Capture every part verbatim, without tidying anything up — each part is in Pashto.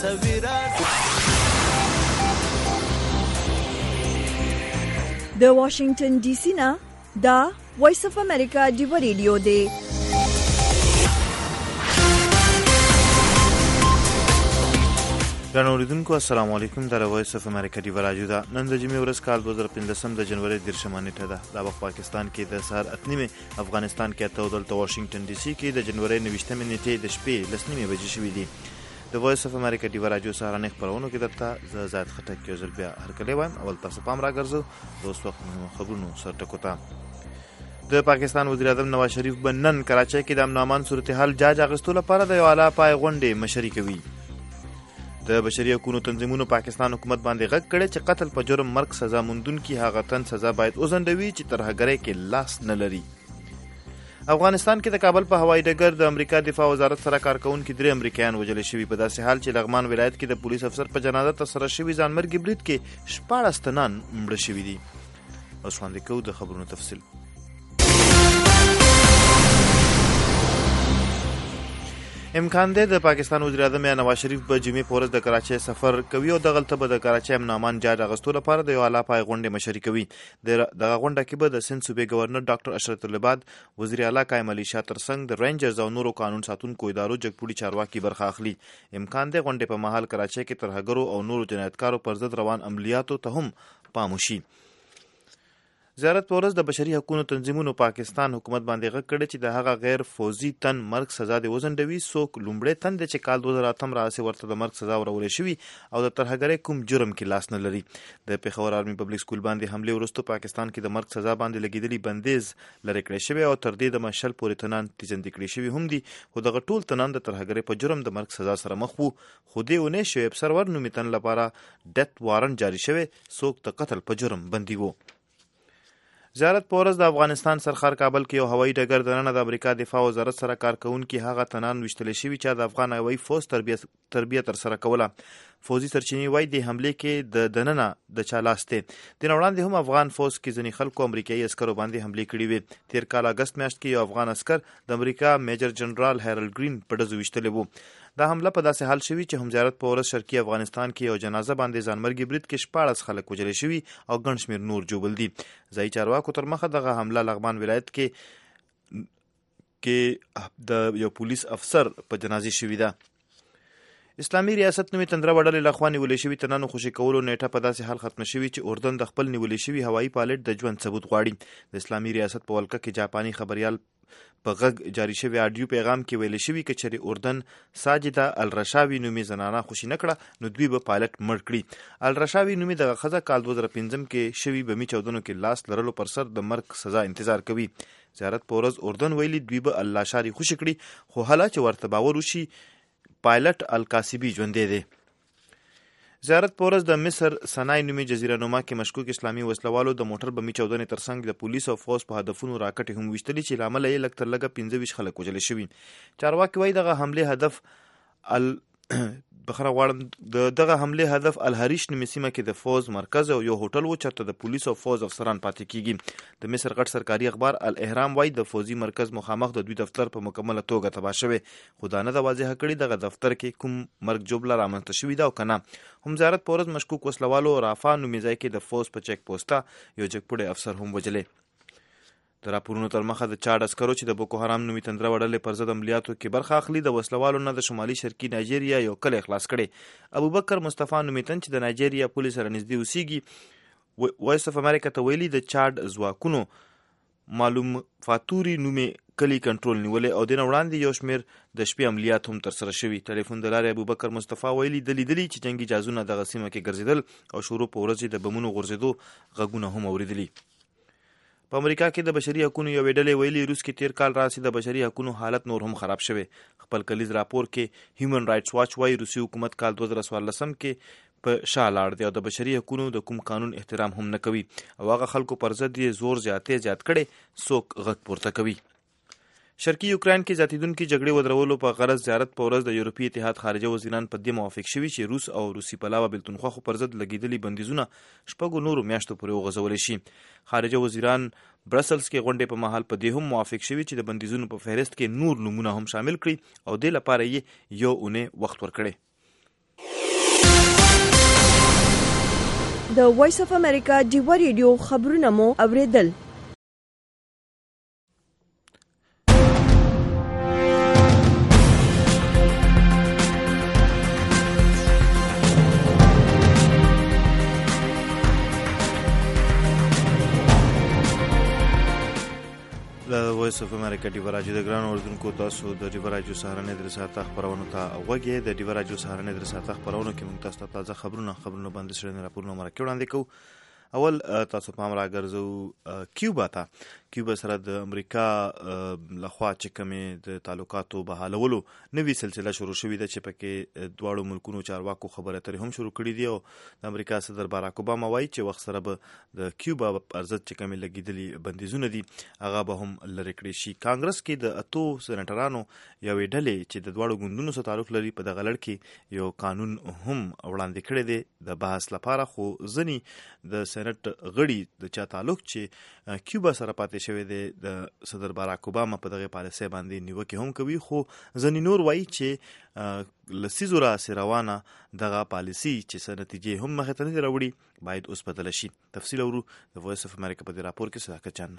سویرا د واشنگټن ډي سي نه دا وایس اف امریکا ډیو ریډیو دی. ګرانو اوریدونکو السلام علیکم. د وایس اف امریکا ډیو راډیو دا نن د جمعې ورځ کال دوه زره پنځلسم د جنوري دیرشمه نیټه ده. دا وخت پاکستان کې د سهار اته نیمې، افغانستان کې اته او دلته واشنگټن ډي سي کې د جنوري نویشتمې نیټې د شپې لس نیمې بجې شوې دي. د وایس اف امریکا ډیو راډیو سهارنۍ خپرونو کې درته زه زاد خټک یو ځل بیا هرکلی وایم. اول تاسو پام راګرځو د اوس وخت خبرونو سرټکو ته. د پاکستان وزیر اعظم نواز شریف به نن کراچۍ کې د امن امان صورتحال جاج اخیستو لپاره د یو اعلی پای غونډې مشري کوي. د بشري حقوقو تنظیمونو پاکستان حکومت باندې غږ کړی چې قتل په جرم مرګ سزا موندونکي هغه تن سزا باید وځنډوي چې ترهګرۍ کې لاس نه لري. افغانستان کې د کابل په هوایي ډګر د امریکا دفاع وزارت سره کار کوونکي درې امریکایان وژل شوي، په داسې حال چې لغمان ولایت کې د پولیس افسر په جنازه ترسره شوي ځانمرګي برید کې شپاړس تنان مړه شوي دي. اوس وړاندې کوو د خبرونو تفصیل. امکان دی د پاکستان وزیر اعظم نواز شریف به جمعې په ورځ د کراچۍ سفر کوي او دغلته به د کراچۍ امن امان جاج اخیستو لپاره د یو اعلی پای غونډې مشري کوي. دغه غونډه کې به د سند صوبې ګورنر ډاکټر اشرف العباد، وزیر اعلی قایم علي شاه ترڅنګ د رینجرز او نورو قانون ساتونکو ادارو جګپوړي چارواکي برخه اخلي. امکان دی غونډې په مهال کراچۍ کې ترهګرو او نورو جنایتکارو پر ضد روان عملیاتو ته هم پام وشي. زیارت په ورځ د بشري حقوقو تنظیمونو پاکستان حکومت باندې غږ کړی چې د هغه غیر فوزي تن مرګ سزا دې وځنډوي. څوک لومړی تن دی چې کال دوه زره اتم راهیسې ورته د مرګ سزا ورولې شوي او د ترهګرۍ کوم جرم کې لاس نه لري. د پېښور آرمي پبلک سکول باندې حملې وروسته پاکستان کې د مرګ سزا باندې لګېدلي بندیز لرې کړی شوی او تر دې دمه شل پورې تنان تیزندې کړي شوي هم دي، خو دغه ټول تنان د ترهګرۍ په جرم د مرګ سزا سره مخ وو. خو دې اونۍ شعیب سرور نومي تن لپاره ډیت وارنټ جاري شوی، څوک د قتل په جرم بندي وو. زیارت په ورځ د افغانستان سرخار کابل کې یو هوایي ډګر دننه د امریکا دفاع وزارت سره کار کوونکي هغه تنان ویشتلی شوي چې د افغان هوایي فوج تربیه ترسره کوله. فوزي سرچینې وایي د حملې کې د دننه د چا لاس دی. دینه وړاندې هم افغان فوج کې ځینې خلکو امریکایي عسکرو باندې حملې کړې وې. تیر کال اګست میاشت کې یو افغان عسکر د امریکا میجر جنرال هیرل ګرین په ډزو ویشتلی وو. دا حمله په داسې حال شوي چې هم زیارت په ورځ شرقي افغانستان کې یو جنازه باندې ځانمرګي برید کې شپاړس خلک وژل شوي او ګڼ شمېر نور ژوبل دي. ځایي چارواکو تر مخه دغه حمله لغمان ولایت کې کې د یو پولیس افسر په جنازې شوي ده. اسلامي ریاست نومي تندره وډلې لخوا نیولې شوي تنانو خوشي کولو نیټه په داسې حال ختمه شوي چې اردن د خپل نیولې شوي هوایي پایلټ د ژوند ثبوت غواړي. د اسلامي ریاست په ولکه کې جاپاني خبریال په غږ جاری شوی آډیو پیغام کې ویل شوي که چېرې اردن ساجده الرشاوي نومي زنانه خوشي نه کړه نو دوی به پایلټ مړ کړي. الرشاوي نومي دغه ښځه کال دوه زره پنځم کې شوي بمي چاودنو کې لاس لرلو پر سر د مرګ سزا انتظار کوي. زیارت په ورځ اردن ویلي دوی به الله شاري خوشي کړي، خو هله چې ورته باور وشي پایلټ الکاسبي ژوندی دی. زیارت په ورځ د مصر سنای نومي جزیره نما کې مشکوک اسلامي وسلوالو د موټر بمي چاودنې ترڅنګ د پولیس او فوج په هدفونو راکټې هم ویشتلي چې له امله یې لږ تر لږه پنځه ویشت خلک وژلي شوي. چارواکي وایي دغه حملې هدف ال بخره غواړم د دغه حملې هدف الحریش نومي سیمه کې د فوز مرکز او یو هوټل و چېرته د پولیس او فوز افسران پاتې کیږي. د مصر غټ سرکاري اخبار الاهرام وایي د فوزي مرکز مخامخ د دوی دفتر په مکمله توګه تباه شوی، خو دا نه ده واضحه کړې دغه دفتر کې کوم مرګ جوړه رامنځته شوي ده او که نه. هم زیارت په ورځ مشکوک وسلوالو رافا نومي ځای کې د فوز په چیک پوسټه یو جګپوړی افسر هم وژلی. د راپورونو تر مخه د چاډ عسکرو چې د بوکو حرام نومي تندره وډلې پر ضد عملیاتو کې برخه اخلي د وسلوالو نه د شمالي شرقي نایجیریا یو کلی خلاص کړی. ابوبکر مصطفی نومي تن چې د نایجیریا پولیس سره نږدې اوسیږي وایس اف امریکا ته ویلي د چاډ ځواکونو معلوم فاتوري نومي کلی کنټرول نیولې او دینه وړاندې یو شمېر د شپې عملیات هم ترسره شوي. ټلیفون د لارې ابوبکر مصطفی ویلي دلی دلی چې جنګي جازونه دغه سیمه کې ګرځېدل او شروع په ورځ د بمونو غورځېدو غږونه هم اورېدلي. په امریکا کې د بشري حقوقو یوې ډلې ویلي روس کې تیر کال راسي د بشري حقوقو حالت نور هم خراب شوی. خپل کلیز راپور کې هیومن رائټس واچ وایي روسي حکومت کال دوه زره څوارلسم کې په شا لاړ دی او د بشري حقوقو د کوم قانون احترام هم نه کوي او هغه خلکو پر ضد یې زور زیاتې زیات کړي څوک غږ پورته کوي. شرقي یوکرين کې زیاتیدونکي جګړې ودرولو په غرض زیارت په ورځ د یورپي اتحاد خارجه وزیران په دې موافق شوي چې روس او روسي پلاوه بېلتونخواخو پر ضد لګېدلي بندیزونه شپږو نورو میاشتو پورې وغځولی شي. خارجه وزیران برسلز کې غونډې په مهال په دې هم موافق شوي چې د بندیزونو په فهرست کې نور نومونه هم شامل کړي او دې لپاره یې یو اونۍ وخت ورکړی. د وایس اف امریکا ډیوا ریډیو خبرونه مو اوریدل. د وایس اف امریکا ډیوا راډیو د ګران اوردونکو تاسو د ډیوا راډیو سهارنۍ درې ساعته خبرونه ته وګورئ. د ډیوا راډیو سهارنۍ درې ساعته خبرونه کې موږ تاسو ته تازه خبرونه خبرونه باندې سره راپورونه مرکه وړاندې کوو. اول تاسو پام راګرځو کیوبا ته. کیوبا سره د امریکا لخوا چې کومې د تعلقاتو بحالولو نوې سلسله شروع شوې ده چې پکې دواړو ملکونو چارواکو خبرې اترې هم شروع کړي دي او د امریکا صدر باراک اوباما وایي چې وخت سره به د کیوبا پر ضد چې کومې لګېدلي بندیزونه دي هغه به هم لرې کړي شي. کانګرس کې د اتو سینیټرانو یوې ډلې چې د دواړو ګوندونو سره تعلق لري په دغه لړ کې یو قانون هم وړاندې کړی دی د بحث لپاره، خو ځینې د سینټ غړي د چا تعلق چې کیوبا سره پاتې شوی دی د صدر باراک اوباما په دغه پالیسۍ باندې نیوکې هم کوي، خو ځینې نور وایي چې لسیزو راسې روانه دغه پالیسي چې څه نتیجې هم مخې ته نه دي راوړي باید اوس بدله شي. تفصیل اورو د وایس اف امریکا په دې راپور کې. صداقت جان.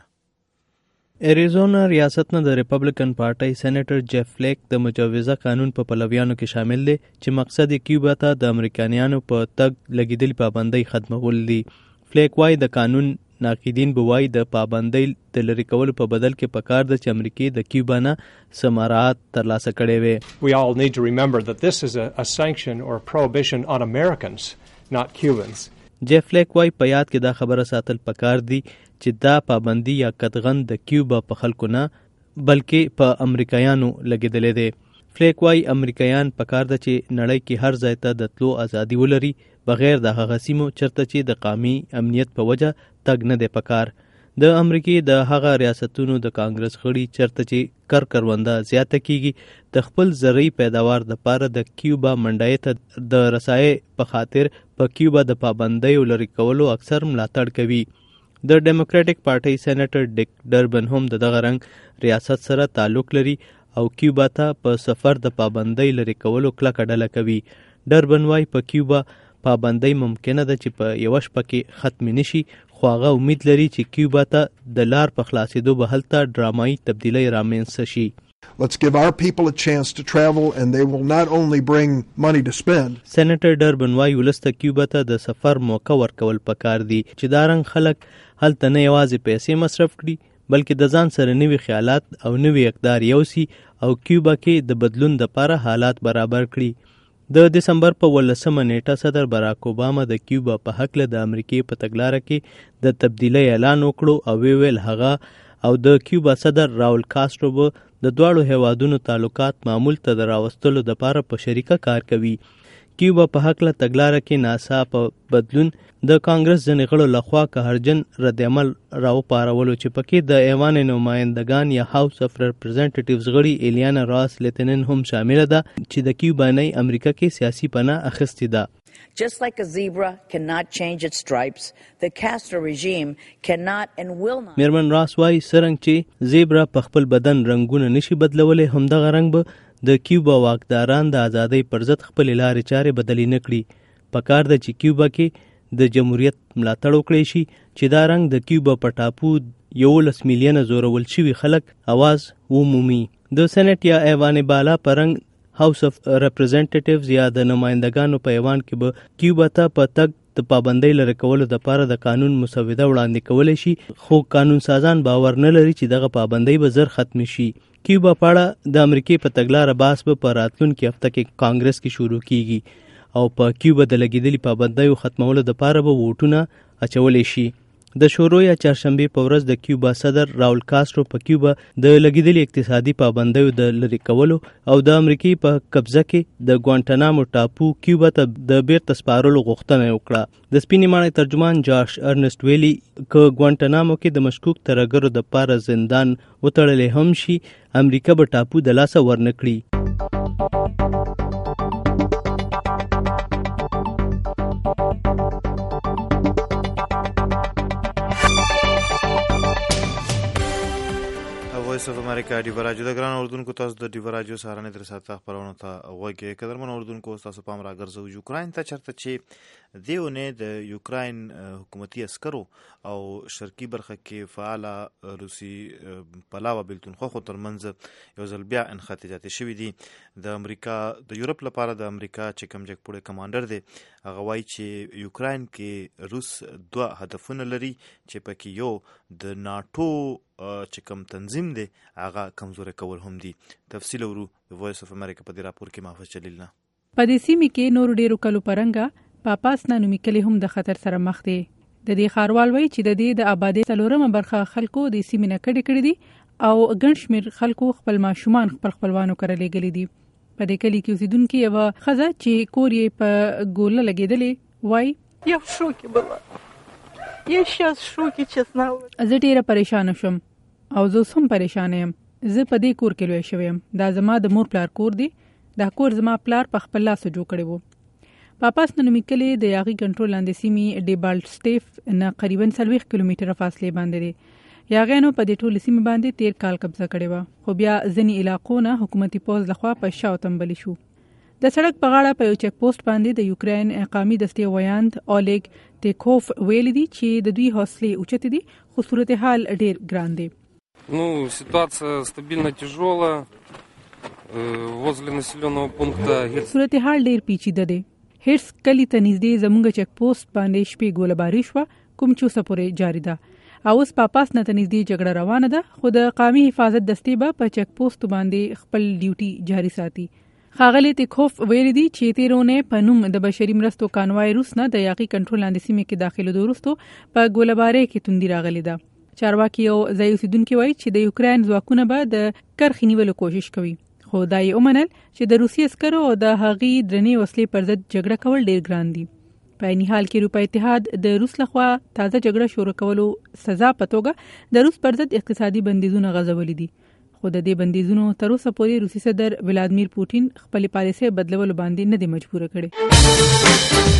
ایریزونا ریاست نه د ریپبلیکن پارټۍ سېنیټر جیف فلیک د مجوزه قانون په پلویانو کې شامل دی چې مقصد یې کیوبا ته د امریکایانو په تګ لګېدلې پابندۍ ختمول دي. فلیک وایي د قانون ناقدین به وایي د پابندۍ د لرې کولو په بدل کې پکار ده چې امریکې د کیوبا نه څه مراعات ترلاسه کړی وي. We all need to remember that this is a, a sanction or a prohibition on Americans, not Cubans. جیف فلیک وایي په یاد کې دا خبره ساتل پکار دي چې دا پابندي یا قدغن د کیوبا په خلکو نه بلکې په امریکایانو لګېدلې دی. فلیک وایي امریکایان پکار ده چې نړۍ کې هر ځای ته د تلو ازادي ولري بغیر د هغه سیمو چرته چې د قومي امنیت په وجه تګ نه دی پکار. د امریکې د هغه ریاستونو د کانګرس غړي چرته چې کر کرونده زیاته کیږي د خپل زرعي پیداوار د پاره د کیوبا منډای ته د رسای په خاطر په کیوبا د پابندیو لرې کولو اکثر ملاتړ کوي. د ډیموکراټک پارټۍ سېنیټر ډیک ډربن هم د دغه رنګ ریاست سره تعلق لري او کیوبا ته په سفر د پابندۍ لرې کولو کلکه ډله کوي. ډربن وایي په کیوبا پابندۍ ممکنه ده چې په یوه شپه کې ختم نشي، خو هغه امید لري چې کیوبا ته د لار په خلاصېدو به هلته ډرامایي تبدیلۍ رامنځته شي. Let's give our people a chance to travel and they will not only bring money to spend. سېنیټر ډربن وایي ولسته کیوبا ته د سفر موقع ورکول پکار دي چې دا رنګ خلک هلته نه یوازې پیسې مصرف کړي بلکې د ځان سره نوي خیالات او نوي اقدار یوسي او کیوبا کې د بدلون دپاره حالات برابر کړي. د دسمبر په ولسمه نیټه صدر باراک اوباما د کیوبا په هکله د امریکې په تګلاره کې د تبدیلۍ اعلان وکړو او وی ویل هغه او د کیوبا صدر راول کاسترو به د دواړو هیوادونو تعلقات معمول ته د راوستلو دپاره په شریکه کار کوي. کیوبا په هکله تګلاره کې ناڅاپه بدلون د کانګرس ځینې غړو لخوا قهرجن ردعمل راوپارولو چې پکې د ایوان نمایندګان یا هاوس اف ریپرزنټیټیوز غړي ایلیانا راس لیتنن هم شامله ده چې د کیوبانۍ امریکا کې سیاسي پناه اخیستې ده. Just like a zebra cannot change its stripes, the Castro regime cannot and will not. میرمن راس وایي څرنګه چې زیبرا په خپل بدن رنګونه نشي بدلولی همدغه رنګ به د کیوبا واکداران د ازادۍ پر ضد خپلې لارې چارې بدلې نه کړي. پکار ده چې کیوبا کې د جمهوریت ملاتړ وکړی شي چې دا رنګ د کیوبا په ټاپو یولس میلیونه زورول شوي خلک اواز ومومي. د سېنیټ یا ایوان بالا په رنګ هاوس اف ریپرزنټیټیوز یا د نمایندګانو په ایوان کې به کیوبا ته په تګ د پابندۍ لرې کولو دپاره د قانون مسوده وړاندې کولی شي، خو قانون سازان باور نه لري چې دغه پابندۍ به زر ختم شي. کیوبا په اړه د امریکې په تګلاره بحث به په راتلونکي هفته کې کانګرس کې شروع کیږي او په کیوبا د لګېدلي پابندیو ختمولو دپاره به ووټونه اچولی شي. د شورو یا چهارشنبې په ورځ د کیوبا صدر راول کاسترو په کیوبا د لګېدلي اقتصادي پابندیو د لرې کولو او د امریکې په قبضه کې د ګوانټانامو ټاپو کیوبا ته د بیرته سپارلو غوښتنه وکړه. د سپینې ماڼۍ ترجمان جاش ارنسټ ویلي که ګوانټانامو کې د مشکوک ترهګرو دپاره زندان وتړلی هم شي امریکا به ټاپو د لاسه ورنه کړي. وایس اف امریکا ډیو راجو د ګران اردوونکو تاسو د ډیو راجو سهارنې در ساته خبرونه ته وګورئ. قدرمن اردوونکو تاسو پام راګرځو یوکرين ته چرته چې دیونه د یوکرين حکومتي عسکرو او شرقي برخه کې فعال روسي پلاوه بلتونخوا خو ترمنځ یو ځل بیا انخاتجات شوې دي. د امریکا د یورپ لپاره د امریکا چې کوم جګ پوره کمانډر دی هغه وایي چې یوکرين کې روس دوه هدفونه لري چې پکې یو د ناتو چې کوم تنظیم دی هغه کمزوري کول هم دي. تفصیل ورو د وایس اف امریکا په دې راپور کې محفوظ جلیل نه په دې سیمه کې نور ډیرو کلو پرنګا پاپاس نامي کلی هم د خطر سره مخ دي. د دې خاروال وایي چې د دې د آبادی څلورمه برخه خلکو د سیمې نه کډې کړې دي او ګڼ شمېر خلکو خپل ماشومان خپل خپلوانو کړه لګلې دي. په دې کلی کې اوسیدونکو یو خزه چې کور یې په ګوله لګېدلې وایي Я в шоке была. Я сейчас в шоке, честно. زه ډیره پریشان شوم او زه هم پریشان یم. زه په دې کور کې لوی شوم. دا زما د مور پلار کور دی. دا کور زما پلار په خپل لاس جوړ کړی وو. پاپاس نومي کلی د یاغي کنټرول لاندې سیمې ډیبالټ سټیف نه قریبا څلوېښت کیلومتره فاصله باندې دی. یاغیانو په دې ټول سیمې باندې تیر کال قبضه کړې و خو بیا ځینې علاقو نه حکومتي پوز لخوا په شاو تنبلي شو. د سړک په غاړه په یو چک پوسټ باندې د یوکرين اقامي دستې ویاند اولګ تیکوف ویل دي چې د دوی حوصله اوچت دي خو صورتحال ډیر ګران دی. Ну, ситуация стабильно тяжелая. возле населенного пункта صورتحال ډیر پیچیده دی. هرڅ کلی ته نږدې زموږ چک پوسټ باندې شپې ګولهباري شوه کوم چې اوسه پورې جاري ده او اوس پاپاس نه ته نږدې جګړه روانه ده خو د قومي حفاظت دستې به په چک پوسټ باندې خپل ډیوټي جاري ساتي. ښاغلي تیکوف ویل دي چې تیرونه په نوم د بشري مرستو کانوای روس نه د یاغي کنټرول لاندې سیمې کې داخله دوروستو په ګولهباري کې توندي راغلي ده. چارواکي او ځای اوسیدونکو وایي چې د یوکرين ځواکونه به د کرخې نیولو کوشش کوي خو دا یې ومنل چې د روسي عسکرو او د هغې درنې وسلې پر ضد جګړه کول ډیر ګران دي. په عیني حال کې اروپا اتحاد د روس لخوا تازه جګړه شروع کولو سزا په توګه د روس پر ضد اقتصادي بندیزونه غځولي دي خو د دې بندیزونو تر اوسه پورې روسي صدر ولادیمیر پوټین خپل پالیسي بدلولو باندې نه دی مجبور کړي.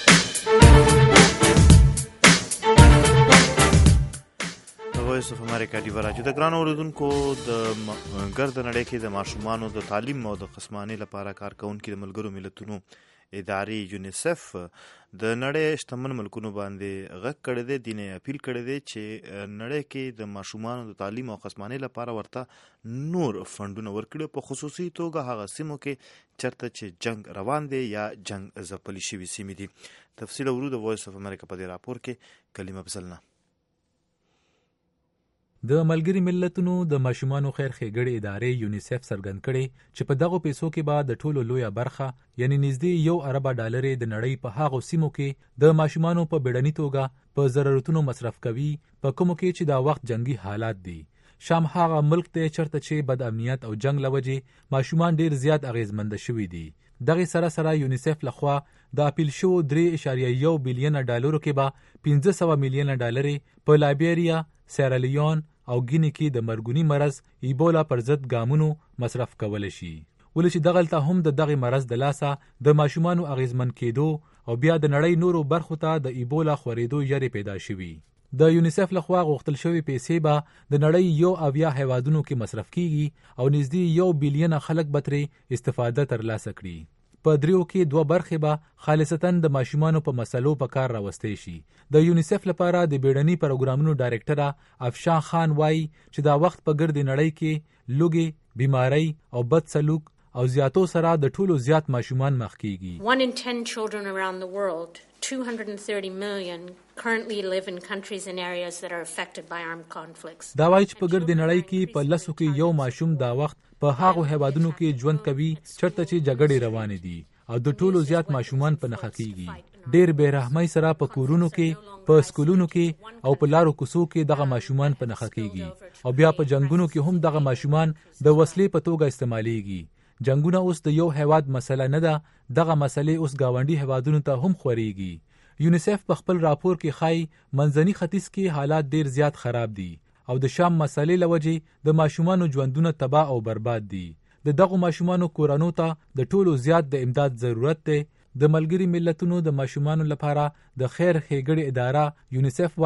وایس اف امریکا ډیو راجو د ګران اوردونکو د ګرد نړۍ کې د ماشومانو د تعلیم او د قسمانه لپاره کارکونکو د ملګرو ملتونو ادارې یونیسف د نړۍ شتمن ملکونو باندې غږ کړی دی. دینه اپیل کړی دی چې نړۍ کې د ماشومانو د تعلیم او قسمانه لپاره ورته نور فندونه ورکړي په خصوصي توګه هغه سیمو کې چرته چې جنگ روان دی یا جنگ ځپلي شوی سیمې دي. تفصیل ورو د وایس اف امریکا په دې راپور کې کلمه بسلنه. د ملګری ملتونو د ماشومانو خیر ښېګړې ادارې یونیسف څرګند کړي چې په دغو پیسو کې به د ټولو لویه برخه یعنی نږدې یو اربه ډالرې د نړۍ په هغو سیمو کې د ماشومانو په بیړني توګه په ضرورتونو مصرف کوي په کومو کې چې دا وخت جنگي حالات دي. شام هغه ملک دی چرته چې بد امنیت او جنگ لوجې ماشومان ډیر زیات اغیزمند شوي دي. دغه سره سره یونیسف لخوا د اپیل شو درې اعشاریه یو بلین ډالرو کې به پنځه سوه میلیون ډالرې په لایبیریا، سیرالیون او ګینی کې د مرګونی مرض ایبولا پر ضد ګامونو مصرف کول شي. ولې چې دغلته هم د دغه مرض د لاسه د ماشومانو اغیزمن کېدو او بیا د نړۍ نورو برخو ته د ایبولا خورېدو یری پیدا شوي. د یونیسف لخوا غوښتل شوی پیسې به د نړۍ یو اویا هیوادونو کې مصرف کیږي او نږدې یو بلین خلک به ترې استفاده ترلاسه کړي. په دریو کې دوه برخې به خالصتاً د ماشومانو په مسلو په کار راوستي شي. د یونیسف لپاره د بیړني پروګرامونو ډایرکټره افشان خان وایي چې دا وخت په ګرد نړۍ کې لوګي، بیماری او بد سلوک او زیاتو سره د ټولو زیات ماشومان مخ کیږي. One in ten children around the world, two hundred thirty million, currently live in countries and areas that are affected by armed conflicts. دا وایي چې په ګرد نړۍ کې په لسو کې یو ماشوم دا وخت په هغو هیوادونو کې ژوند کوي چرته چې جګړې روانې دي او د ټولو زیات ماشومان په نښه کیږي. ډیر بې رحمۍ سره په کورونو کې، په سکولونو کې او په لارو کوڅو کې دغه ماشومان په نښه کیږي او بیا په جنگونو کې هم دغه ماشومان د وسلې په توګه استعمالیږي. جنگونه اوس د یو هیواد مسله نه ده، دغه مسلې اوس گاونډي هیوادونو ته هم خوريږي. یونیسف په خپل راپور کې خای منځني ختیځ کې حالات ډیر زیات خراب دي او د شام مسلې لوجې د ماشومانو ژوندونه تباہ او برباد دي. د دغه ماشومانو کورانو ته د ټولو زیات د امداد ضرورت دی. د ملګری ملتونو د ماشومانو لپاره د خیر ښېګړې اداره یونیسف وای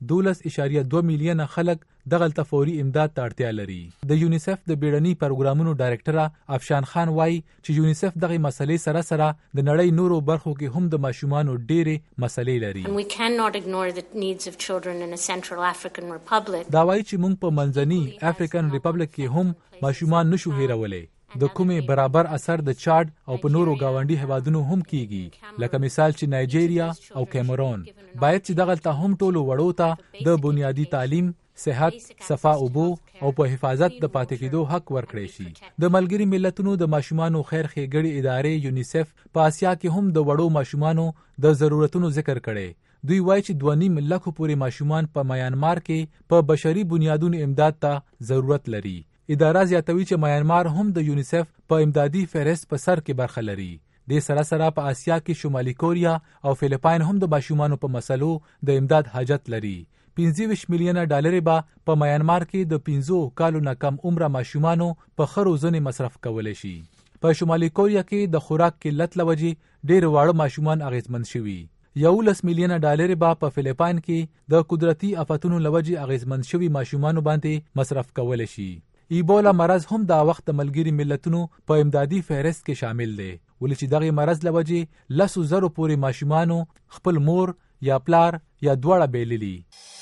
دولس اشاریه دوه میلیونه خلک دغلته فوري امداد ته اړتیا لري. د یونیسف د بیړني پروګرامونو ډایرکټر افشان خان وایي چې یونیسف دغه مسلې سره سره د نړۍ نورو برخو کې هم د ماشومانو ډېرې مسلې لري. And we cannot ignore the needs of children in a Central African Republic. دا وایي چې موږ په منځني افریقن ریپبلیک کې هم ماشومان نشو هیرولای. د کومې برابر اثر د چاد او په نورو گاونډي هیوادونو هم کیږي، لکه مثال چې نایجیریا او کیمرون. باید چې دغلته هم ټولو وړو ته د بنیادی تعلیم، صحت، صفا اوبو او په حفاظت د پاتې کېدو حق ورکړی شي. د ملګري ملتونو د ماشومانو خیر ښېګړې ادارې یونیسف په اسیا کې هم د وړو ماشومانو د ضرورتونو ذکر کړی. دوی وایي چې دوه نیم لکو پورې ماشومان په میانمار کې په بشري بنیادونو امداد ته ضرورت لري. اداره زیاتوي چې میانمار هم د یونیسف په امدادي فهرست په سر کې برخه لري. د سره سره په اسیا کې شمالي کوریا او فلیپاین هم د ماشومانو په مسلو د امداد حاجت لري. پنځه ویشت میلیونه ډالر به په میانمار کې د پنځو کالو نه کم عمره ماشومانو په ښه روزنې مصرف کولی شي. په شمالي کوریا کې د خوراک قلت له وجې ډېر واړه ماشومان اغېزمن شوي. یولس میلیونه ډالر به په فلیپاین کې د قدرتي آفتونو له وجې اغېزمن شوي ماشومانو باندې مصرف کولی شي. ایبولا مرض هم دا وخت د ملګري ملتونو په امدادي فهرست کې شامل دی، ولې چې دغه مرض له وجې لسو زرو پورې ماشومانو خپل مور یا پلار یا دواړه بیللي.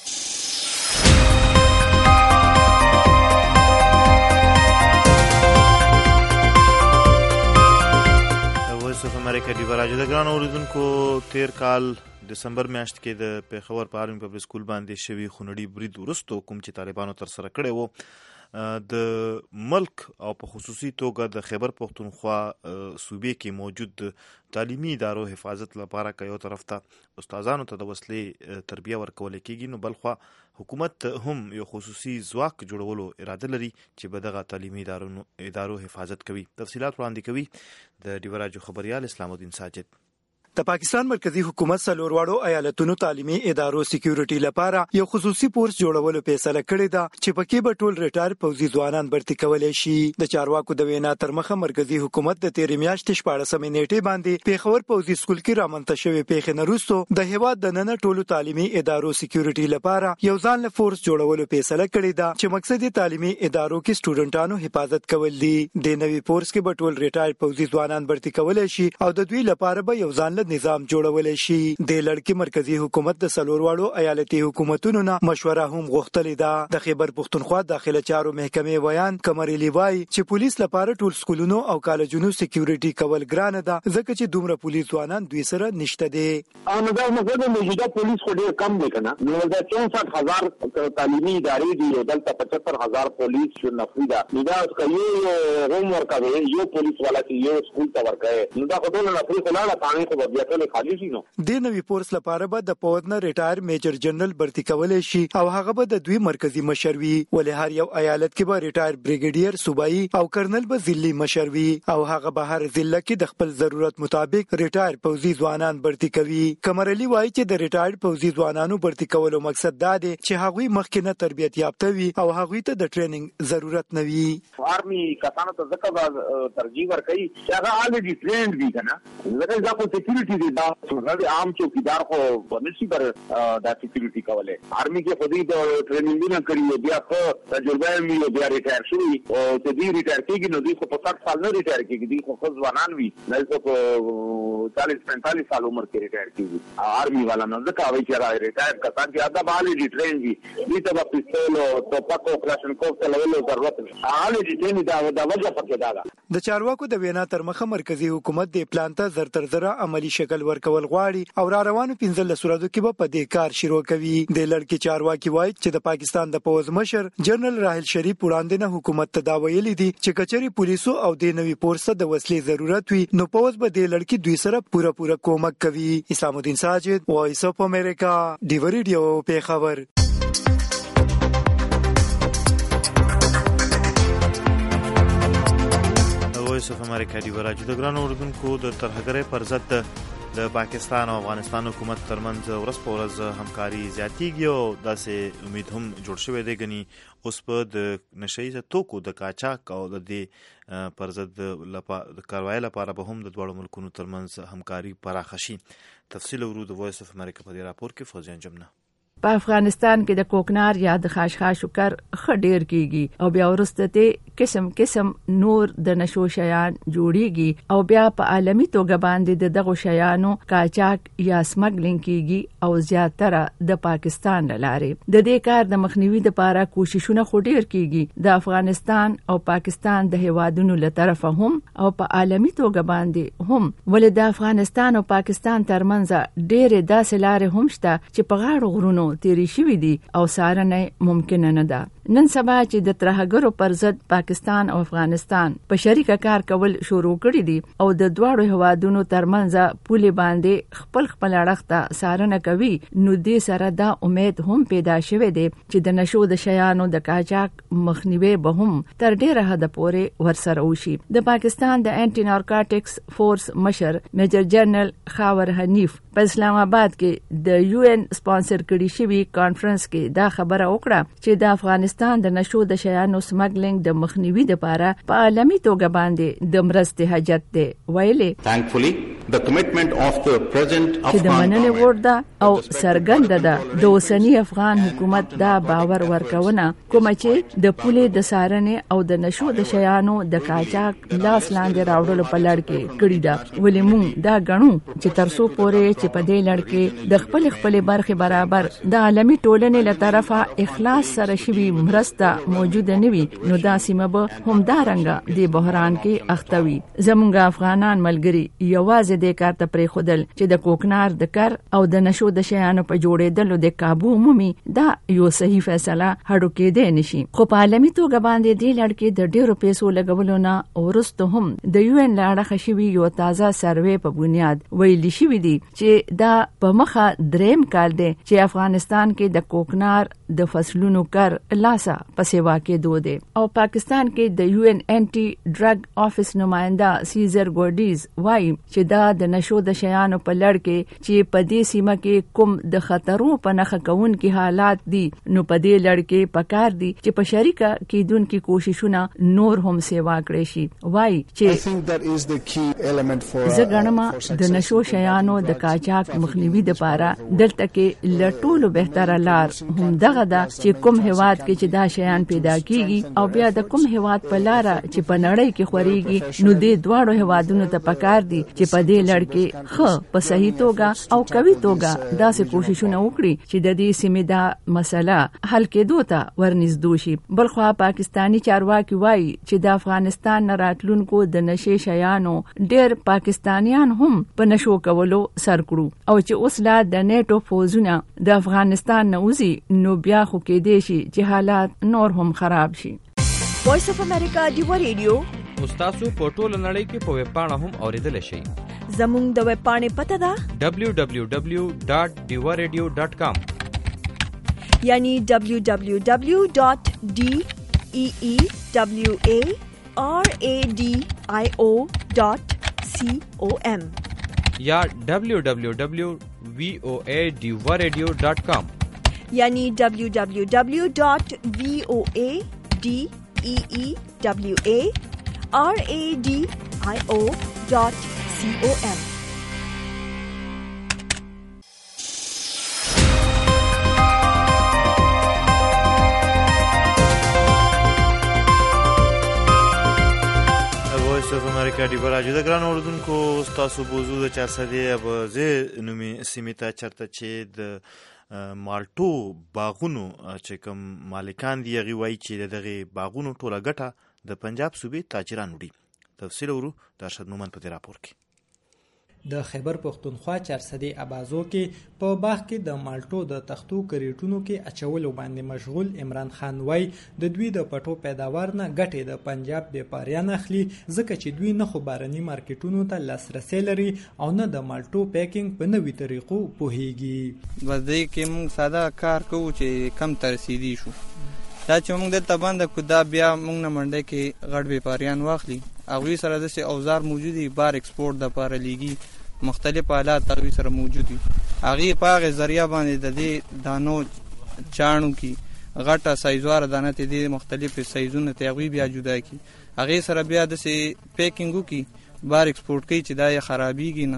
وایس اف امریکا دی راجو د ګران اوریدونکو تیر کال دسمبر میاشت کې د پیښور په آرمي پبلک سکول باندې شوي خونړي برید وروسته کوم چې طالبانو تر سره کړی و د ملک او په خصوصي توګه د خیبر پختونخوا صوبې کې موجود تعلیمي ادارو حفاظت لپاره که یو طرف ته استادانو ته د وسلې تربیه ورکول کېږي، نو بل خوا حکومت هم یو خصوصي ځواک جوړولو اراده لري چې به دغه تعلیمي ادارو حفاظت کوي. تفصیلات وړاندې کوي د ډیو راجو خبريال اسلام الدین ساجد. د پاکستان مرکزی حکومت څلور واړو ایالتونو تعلیمي ادارو سکیورټي لپاره یو خصوصي فورس جوړولو فیصله کړې ده چې پکې به ټول ریټایر پوځي ځوانان برتي کولای شي. د چارواکو د وینا تر مخه مرکزی حکومت د تیرې میاشتې شپاړسمې نیټې باندې پیښور پوځي سکول کې رامنځته شوې پیښې نه وروسته د هیواد د نن ټولو تعلیمي ادارو سکیورټي لپاره یو ځان له فورس جوړولو فیصله کړې ده چې مقصد یې تعلیمي ادارو کې سټوډنټانو حفاظت کول دي. د نوي فورس کې به ټول ریټایر پوځي ځوانان برتي کولای شي او د دوی لپاره به یو ځان له نظام جوړولای شي. د لړکی مرکزی حکومت د سلور واړو ایالتي حکومتونو نه مشوره هم غوښتلې ده. د خیبر پختونخوا داخله چارو محکمې ویان کمرلی وای چې پولیس لپاره ټول سکولونو او کالجونو سکیورټي کول ګران ده ځکه چې دومره پولیس ځوانان دوی سره نشته دي. ان دا موږ موجوده پولیس خو ډیر کم دی کنه، نو دا چونسठ هزار تعلیمي ادارې دي او دلته پچهتر هزار پولیس شو نفري ده. نو دا یو هوم ورک کوي، یو پولیس والا چې یو سکول ته ورکوي، نو دا خو ټول نفري خلاله قانون خو بیا ټول د نوي فورس لپاره به د پوځ نه ریټایر میجر جنرال برتي کولای شي او هغه به د دوی مرکزی مشر وي، ولې هر یو ایالت کې به ریټایر بریګیډیر صوبایي او کرنل به ضلعي مشر وي او هغه به هر ضلع کې د خپل ضرورت مطابق ریټایر پوځي ځوانان برتي کوي. کمرلی وایي چې د ریټایر پوځي ځوانانو برتي کولو مقصد دا دی چې هغوی مخکې نه تربیت یافته وي او هغوی ته د ټریننګ ضرورت نه وي. آرمي کسانو ته ځکه ترجیح ورکوي چې هغه الریډي ټرینډ وي کنه، ځکه دا په سکیورټي دی، دا عام چوکیدار خو ونشي بر دا سکیورټي کوله. آرمي کې خودي د ټریننګ نه کړی بیا خو تجربه مې بیا ریټایر شوی او چې دی ریټایر کېږي نو دوی خو په سठ سال نه ریټایر کېږي، دوی خو ځوانان وي، نه خو چالیس پینتالیس سال عمر کې ریټایر کېږي. آرمي والا نه ځکه وایي چې ریټایر کسان چې ادا باندې دی ټرین وي، دوی ته په پستول او ټوپک او کلاشنکوف چلولو ضرورت نه. حالې دي چې دا د وجه پکې دا ده. د چارواکو د وینا تر مخه مرکزی حکومت د پلان ته زر تر زره عملی شکل ورکول غواړي او را روانو پنځلس ورځو کې به په دې کار شروع کوي. د لړکی چارواکي وایي چې د پاکستان د پوځ مشر جنرال راحل شریف وړاندې نه حکومت ته دا ویلي دي چې کچري پولیسو او د نوي فورس د وسلې ضرورت وي نو پوځ به د لړکی دوی سره پوره پوره کومک کوي. اسلام الدین ساجد، وایس اف امریکا، ډیو ریډیو پیښور. وایس اف امریکا دی راجو د ګران اوردونکو د ترهګرۍ پر ضد د پاکستان او افغانستان حکومت ترمنځ ورځ په ورځ همکاري زیاتیږي او داسې امید هم جوړ شوی دی. ګني اوس په د نشهیزه توکو د قاچاق او د دې پر ضد د کاروایی لپاره به هم د دواړو ملکونو ترمنځ همکاري پراخه شي. تفصیل ورو د وایس اف امریکا په دې راپور کې فوزیان جمنه. په افغانستان کې د کوکنار یا د خاشخاشو کر خډیر کیږي او بیا ورسته ته قسم قسم نور د نشو شیان جوړیږي او بیا په عالمي توګه باندې د دغه شیانو کاچاک یا سمګلینګ کیږي او زیاتره د پاکستان لاره د دې کار د مخنیوي لپاره کوششونه خډیر کیږي د افغانستان او پاکستان د هیوادونو له طرفه هم او په عالمي توګه باندې هم ولې د افغانستان او پاکستان ترمنځ ډېر داسې لارې هم شته چې په غاړو غرونو تیری شوی دي او سارنه ممکن نه ده. نن سبا چې د ترهګرو پر ضد پاکستان او افغانستان په شریکه کار کول شروع کړي دي او د دواړو هوادونو ترمنځ پولې باندې خپل خپل اړخته سارنه کوي نو دې سره دا امید هم پیدا شوه دی چې د نشو د شیانو د کاچاک مخنیوي به هم تر ډیره حد پورې ورسره وشي. د پاکستان د انټي نارکوټکس فورس مشر میجر جنرال خاور حنیف په اسلام آباد کې د یو ان سپانسر کړي شوی کانفرنس کې دا خبره وکړه چې د افغانستان د نشو د شیانو سمګلینګ د مخنیوي لپاره په عالمي توګه باندې د مرستې حاجت دی. ویلې thankfully the commitment of the present چې د مننې وړ ده او څرګنده ده د اوسنی افغان حکومت دا باور ورکونه کوم چې د پولې د سارنې او د نشو د شیانو د کاچاک لاس لاندې راوړلو په لړ کې کړی ده. ولې مونږ دا غنو چې ترسو پورې چې په دې لړ کې د خپل خپل برخه برابر د عالمي ټولنې له طرفه اخلاص سره شوی مرسته موجوده نوي نو دا سیمه به هم دا رنګه د بحران کې اختوي. زمونږ افغانان ملګری یوازې د کار ته پرې خودل چې د کوکنار د کر او د نشو د شیانو په جوړېدلو د کابو مومي دا یو صحیح فیصله هډو کې دی نشي. خو په عالمي توګه باندې د لړ کې د ډیرو پیسو لګولو نه ورسته هم د یو ان لاړه خشوي یو تازه سروې په بنیاد ویل شوی دی چې دا په مخه دریم کال دی چې افغانستان کې د کوکنار د فصلونو کر لاسا په سیوا کې دوه دی او پاکستان کې د یو ان انټي ډرګ افیس نماینده سیزر ګورډیز وایي چې دا د نشو د شیانو په لړ کې چې په دې سیمه کې کوم د خطرو په نخښه کوونکي حالات دي نو په دې لړ کې پکار دي چې په شریکه کېدونکو کوششونه نور هم سیوا کړي شي. وایي چې زه غنما د نشو شیانو د کاچاک مخنیوي لپاره دلته کې لټولو بهتره لار هم دغه ده چې کوم هواد کې چې دا شیان پیدا کیږي او بیا د کوم هواد په لار چې په نړۍ کې خوريږي نو د دواړو هوادونو ته پکار دي چې په دې لړ کې خو په صحیح توګه او قوي توګه داسې کوششونه وکړي چې د دې سیمې دا مسله حل کېدو ته ورنږدې شي. بلخوا پاکستانی چارواکي وایي چې د افغانستان نه راتلونکو د نشې شیانو ډېر پاکستانیان هم په نشو کولو سر کړو او چې اوس لا د نیټو فوزونه د افغانستان نه وځي نو بیا خو کې دی شي چې حالات نور هم خراب شي. وایس اف امریکا دیو ریډیو تاسو په ټوله نړۍ کې په ویب پاڼه هم اوریدل شئ. زموږ د ویب پاڼې پته ده دبلیو دبلیو دبلیو ډاټ ډیوا ریډیو ډاټ کام یعنی دبلیو دبلیو دبلیو ډاټ ډی ای ای دبلیو ای آر ای ډی آی او ډاټ سی او ایم یا دبلیو دبلیو دبلیو وی او ای ډیوا ریډیو ډاټ کام یعنی دبلیو دبلیو دبلیو ډاټ وی او ای ڈی ای ای ڈبلیو اے آر اے ڈی آئی او ڈاٹ سی او ایم. وایس اف امریکا دی براجو د ګران اوردونکو تاسو بوزو د چا سدي اب زه نومي سیمیتا چرته چې د مالټو باغونو چې کوم مالکان دی غي وای چې دغه باغونو ټوله ګټه د پنجاب صوبې تاجرانو دي. تفصیل ورو د ارشد مومن په راپور کې. د خیبر پختونخوا چارسدي ابازو کې په باغ کې د مالټو د تختو کریټونو کې اچولو باندې مشغول عمران خان وای د دوی د پټو پیداوار نه ګټه د پنجاب د پاریان اخلي ځکه چې دوی نه خو بارني مارکیټونو ته لاسرسي لري او نه د مالټو پیکینګ په نوي طریقو پوهیږي. وځي کې موږ ساده کار کوو چې کم ترسیدي شو دا چې موږ د تباند کو دا بیا موږ نه منډه کې غړ به پاریان واخلي او سره د سي اوزار موجودي بار ایکسپورت د پاره لیږي مختلف آلات تغوی سره موجودي هغه په ذریعہ باندې د دې دانو چانو کی غټه سایزوار دانه ته دي مختلف سایزونه تغوی بیا جدا کی هغه سره بیا د سي پیکینګو کی بار ایکسپورت کوي چې دا خرابيږي نه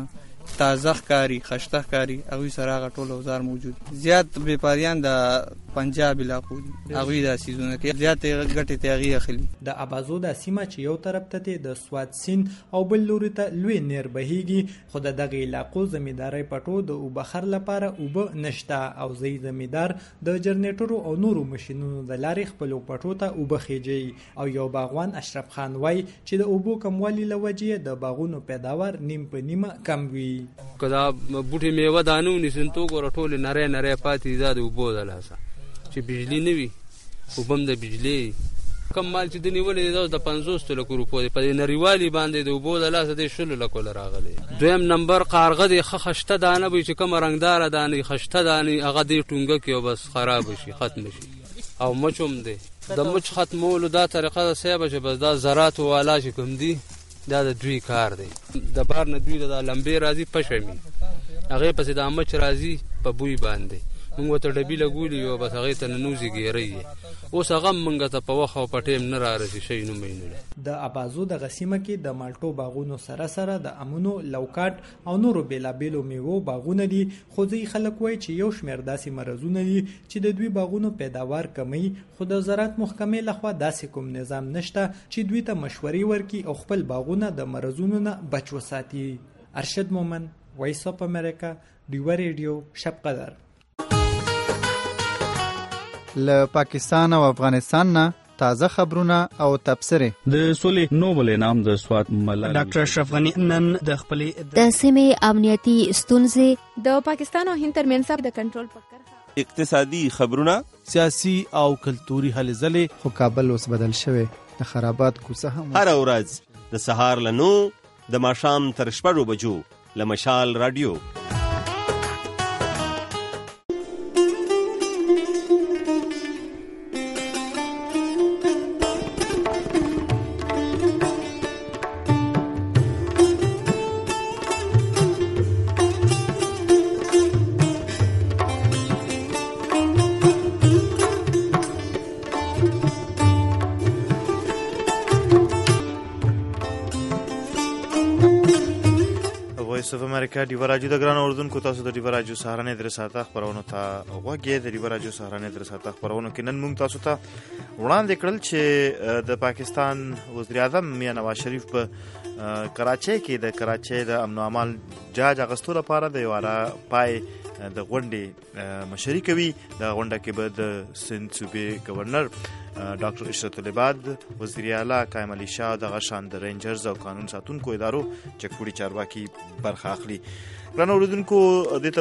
تازه ښکاري خشته ښکاري هغوی سره هغه ټول اوزار موجود زیات بیپاریان د پنجاب علاقو دي هغوی دا سیزونه کې زیات ګټې ته هغوی اخلي. د ابازو دا سیمه چې یو طرف ته د سوات سیند او بل لوري ته لوی نیر بهیږي خو د دغه علاقو زمیندارۍ پټو د اوبه خر لپاره اوبه نشته او ځای زمیندار د جنریټرو او نورو ماشینونو د لارې خپلو پټو ته اوبه خیجي او یو باغوان اشرف خان وای چې د اوبو کموالي له وجې د باغونو پیداوار نیم په نیمه کم وي. که دا بوټي میوه دانه ونیسي نو ته وګوره ټولې نری نری پاتې دا د اوبو د لاسه چې بجلي نه وي اوبه هم د بجلي کم مال چې د نیولې دی دا د پنځوس لکو روپو دی په دې نریوالي باندې د اوبو د لاسه دی شلو لکو له راغلی. دویم نمبر قارغه دی ښه خشته دانه به چې کومه رنګداره دانې خشته دانې هغه دی ټونګه کې او بس خراب شي ختم شي او مچ هم دی د مچ ختمولو دا طریقه ده صاحبه چې بس دا زراعت والا چې کوم دي دا د دوی کار دی د بار نه دوی د لمبې راځي پشمي هغې پسې د مچ راځي په بوی باندې موږ ورته ډبي لګولي یو بس هغې ته ننوځي ګیرۍ اوس هغه هم موږ ته په وخت او په ټیم نه رارسي شی نو مینو د ابازو دغه سیمه کې د مالټو باغونو سره سره د امونو لوکاټ او نورو بیلابیلو میوو باغونه دي خو ځینې خلک وایي چې یو شمېر داسې مرضونه دي چې د دوی باغونو پیداوار کمی خو د زراعت محکمې لخوا داسې کوم نظام نشته چې دوی ته مشورې ورکړي او خپل باغونه د مرضونو نه بچ وساتي. ارشد مومن، وایس اف امریکا، ډیوه ریډیو، شب قدر. له پاکستان او افغانستان نه تازه خبرونه او تبصرې. د سولې نوبل انعام د سوات ملالۍ ډاکټر اشرف غنی نن د خپلې د سیمې امنیتي ستونزې د پاکستان او هند ترمنځ د کنټرول فکر اقتصادي خبرونه سیاسي او کلتوري هلې ځلې. خو کابل اوس بدل شوی د خرابات کوڅه هم هر ورځ د سهار له نو د ماښام تر شپږو بجو له مشال رادیو. صف امریکا ډیوه راډیو د ګران اردوونکو تاسو د ډیوه راډیو سهارنۍ درې ساعته خپرونو ته غوږ د ډیوه راډیو سهارنۍ درې ساعته خپرونو کې نن موږ تاسو ته وړاندې کړل چې د پاکستان وزیر اعظم میاں نواز شریف په کراچۍ کې د کراچۍ د امن او امان جاج اغوستو لپاره د یو پای د غونډې مشري کوي. د غونډه کې به د سند صوبې گورنر ډاکټر اشرت العباد، وزیر اعلی قائم علي شاه، دغه شان د رینجرز او قانون ساتونکو ادارو چکپوړي چارواکي برخه اخلي. ګرانو اوریدونکو د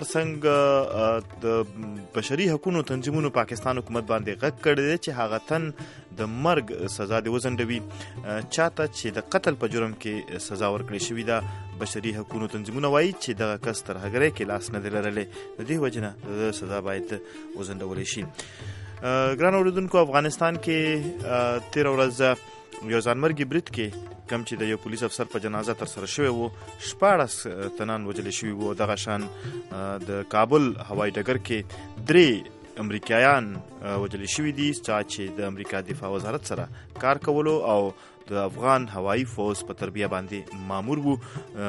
ترڅنګ د بشري حقوقو تنظیمونو پاکستان حکومت باندې غږ کړی دی چې هغه تن د مرګ سزا دی وزندوي چاته چې د قتل په جرم کې سزا ورکړې شوې ده. بشري حقوقو تنظیمونه وایي چې دغه کس تر هغې کې لاس نه دی لرلی، د دې وجې نه د سزا باید وزندولی شي. ګرانو اوریدونکو افغانستان کې تېره ورځ یو ځانمرګي برید کې کم چې د یو پولیس افسر په جنازه ترسره شوی و شپاړس تنان وژلي شوي وو. دغه شان د کابل هوایي ډګر کې درې امریکایان وژلي شوي دي چې د امریکا دفاع وزارت سره کار کولو او د افغان هوایي فوز په تربیه باندې مامور وو.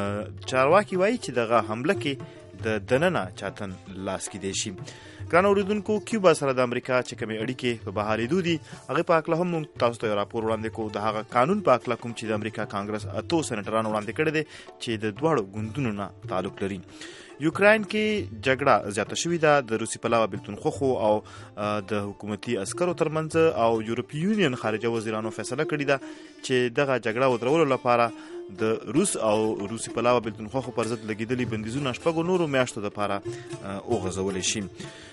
چارواکي وایي چې دغه حمله کې د دننه چاتن لاس کې دی شي. ګرانو اوریدونکو کیوبا سره د امریکا چې کومې اړیکې په بحالېدو دي هغې په هکله هم موږ تاسو ته یو راپور وړاندې کوو. د هغه قانون په هکله کوم چې د امریکا کانګرس اتو سینټرانو وړاندې کړی دی چې د دواړو ګوندونو نه تعلق لري. یوکراین کې جګړه زیاته شوې ده. د روسي پلاوه بېلتون خوښو او د حکومتي عسکرو ترمنځ او یورپي یونین خارجه وزیرانو فیصله کړې ده چې دغه جګړه ودرولو لپاره د روس او روسي پلاوه بېلتون خوښو پر ضد لګېدلي بندیزونه شپږو نورو میاشتو دپاره وغځولی شي.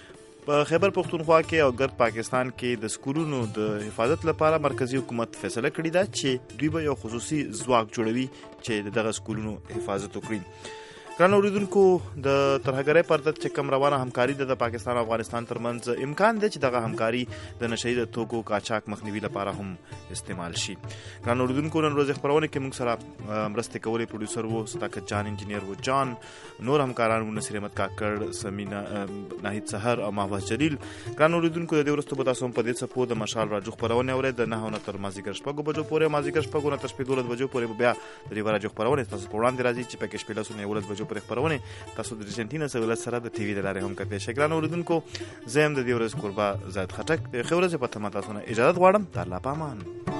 په خیبر پختونخوا کې او ګرد پاکستان کې د سکولونو د حفاظت لپاره مرکزی حکومت فیصله کړې ده چې دوی به یو خصوصي ځواک جوړوي چې دغه سکولونو حفاظت وکړي. ګرانو اوریدونکو د ترهګرۍ پر ضد چې کوم روانه همکاري ده د پاکستان او افغانستان ترمنځ امکان دی چې دغه همکاري د نشهیي د توکو قاچاق مخنیوي لپاره هم استعمال شي. ګرانو اوریدونکو نن ورځې خپرونې کې موږ سره مرستې کولې پروډیوسر و صداقت جان، انجینیر و جان، نور همکاران و نصیر احمد کاکړ، سمینا ناهید سحر او محمد جلیل. ګرانو اوریدونکو د دې وروسته به تاسو هم په دې څپو د مشال راډیو خپرونې اورئ. د نهه نه تر مازدیګر شپږو بجو پورې، مازدیګر شپږو نه تر شپېدولس بجو پورې به بیا د ډیوه راډیو خپرونې تاسو په وړاندې راځي چې پکې شپېلسو نه یولس بجو پر خبرونه تاسو د ارجنټینا سره سره د ټي وي د لارې هم کتلی شئ. ګرانو اورېدونکو زه یم د دې ورځ کوربه زاهد خټک. د ښې ورځې په تمه تاسو نه اجازه غواړم. د الله په امان.